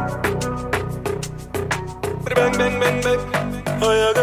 Bang bang bang bang. Oh yeah,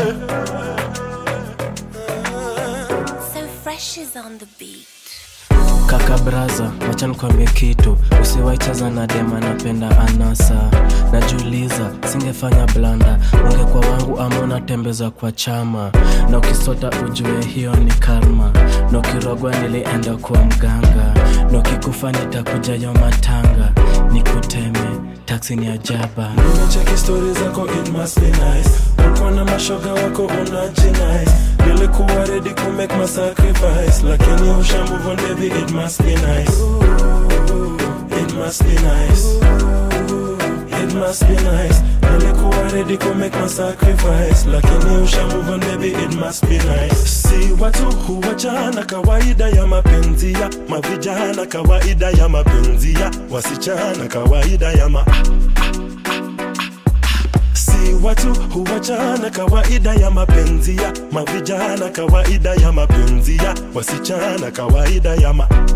yeah. So Fresh is on the beat. Kaka braza, wacha nikwambie kitu. Usiwaicheza na dema napenda anasa. Najiuliza, singefanya blanda. Ungekuwa wangu ama unatembeza kwa chama. Na ukisota ujue hiyo ni karma. Na ukirogwa nilienda kwa mganga. Na ukikufa nitakuja yo matanga. Nikuteme, taxi ni ajaba. Nimecheki stories zako, it must be nice. Uko na mashoga wako unajinice. Nilikuwa ready to make my sacrifice, lakini usha move on baby, it must be nice. It must be nice. It must be nice. Nilikuwa ready to make my sacrifice, lakini usha move on baby, it must be nice. Si watu huwachana kawaida ya mapenzi ya mavijana, kawaida ya mapenzi ya wasichana, kawaida ya watu huwachana kawaida ya mapenzi ya mavijana, kawaida ya mapenzi ya wasichana, kawaida ya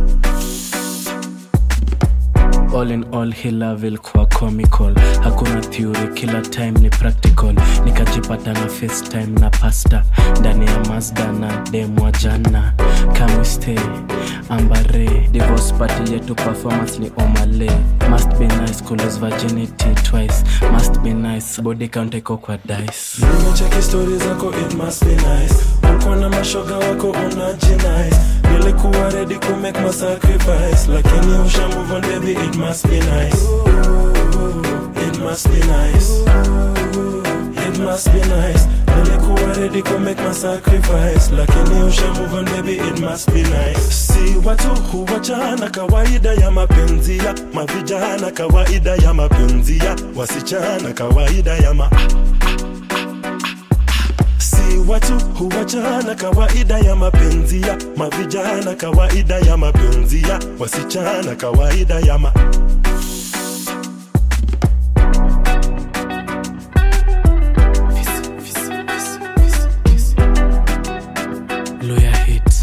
All in all hii love ilikuwa comical. Hakuna theory, kila time ni practical. Nikajipata na FaceTime na pasta ndani ya Mazda na demo jana. Can we stay? Ambare divorce party yetu performance ni omale. Must be nice, cool as virginity twice. Must be nice, body count iko kwa dice. Nimecheki stories zako, it must be nice. Uko na mashoga wako unajinice. Nilikuwa ready to make my sacrifice, lakini usha move on baby, it must be nice. It must be nice. It must be nice. Nilikuwa ready to make my sacrifice, lakini usha move on baby, it must be nice. Si watu huwachana kawaida ya mapenzi ya mavijana, kawaida ya mapenzi ya wasichana, kawaida ya watu huwachana kawaida ya mapenzi ya mavijana, kawaida ya mapenzi ya wasichana, kawaida ya Luya hit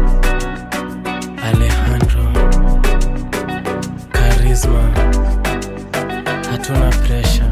Alejandro Charisma. Hatuna pressure.